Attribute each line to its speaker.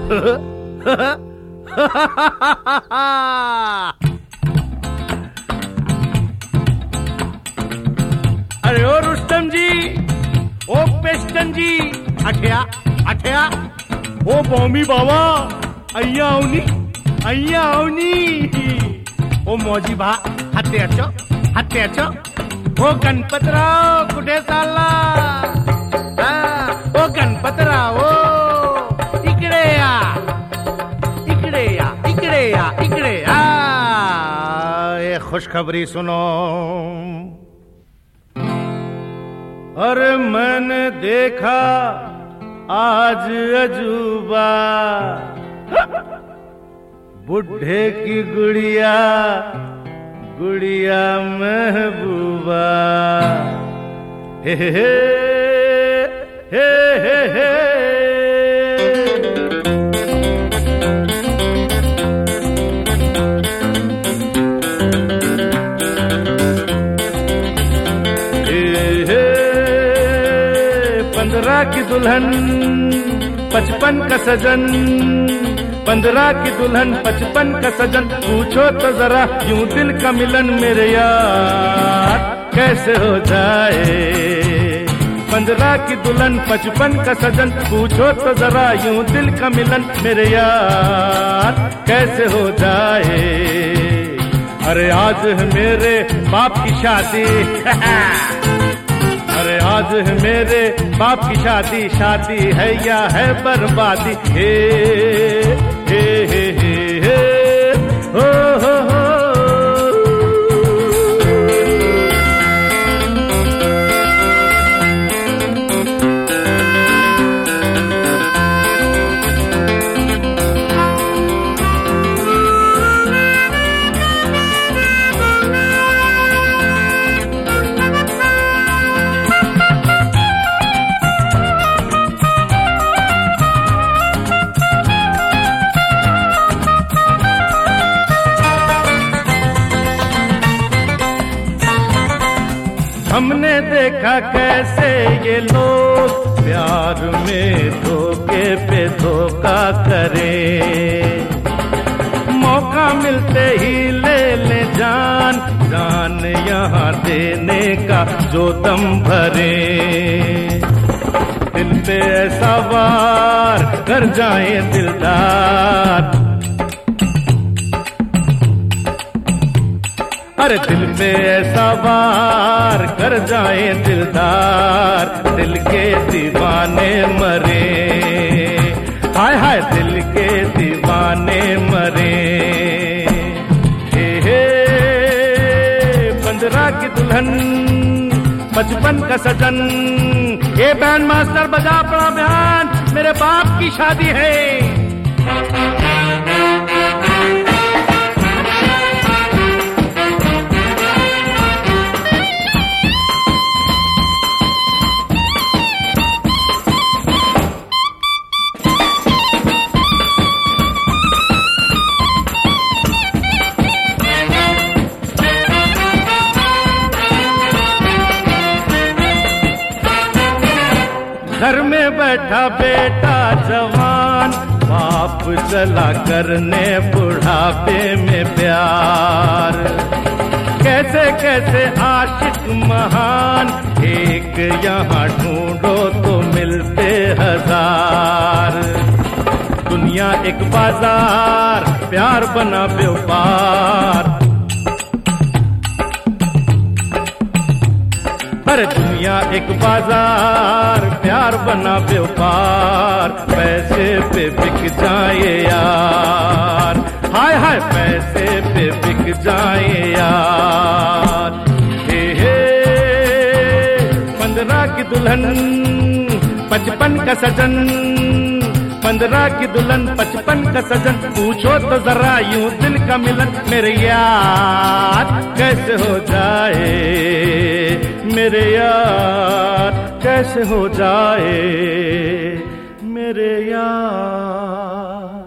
Speaker 1: अरे ओ रुस्तम जी, ओ पेस्टन जी, अठया अठया, ओ बॉम्बी बाबा, अय्या आवनी, ओ मौजी भा, हत्ते अच्छो, ओ गणपतराव कुठे चालला? ओ गणपतराव, इकडे या, ये खुशखबरी सुनो। अरे मैंने देखा आज अजूबा, बुढ़े की गुड़िया महबूबा, हे हे हे हे हे। पंद्रह की दुल्हन 55 का सजन, 15 की दुल्हन 55 का सजन, पूछो तो जरा यूं दिल का मिलन मेरे यार कैसे हो जाए। 15 की दुल्हन 55 का सजन, पूछो तो जरा यूं दिल का मिलन मेरे यार कैसे हो जाए। अरे आज है मेरे बाप की शादी, अरे आज है मेरे बाप की शादी है या है बर्बादी, हे हे हे हे हे हो हो। हमने देखा कैसे ये लोग प्यार में धोखे पे धोखा करें, मौका मिलते ही ले जान यहाँ देने का जो दम भरे। दिल पे ऐसा वार कर जाए दिलदार, अरे दिल पे ऐसा वार कर जाए दिलदार, दिल के दीवाने मरे, हाय हाय दिल के दीवाने मरे। हे 15 की दुल्हन 55 का सजन, ये बैंड मास्टर बजा पड़ा बयान, मेरे बाप की शादी है। घर में बैठा बेटा जवान, बाप चला करने बुढ़ापे में प्यार। कैसे कैसे आशिक महान, एक यहाँ ढूंढो तो मिलते हजार। दुनिया एक बाजार, प्यार बना व्यापार, अरे दुनिया एक बाजार, प्यार बना व्यापार। पैसे पे बिक जाए यार, हाय हाय पैसे पे बिक जाए यार। हे 15 की दुल्हन 55 का सजन, 15 की दुल्हन 55 का सजन, पूछो तो जरा यूं दिल का मिलन मेरे यार कैसे हो जाए, मेरे यार कैसे हो जाए, मेरे यार।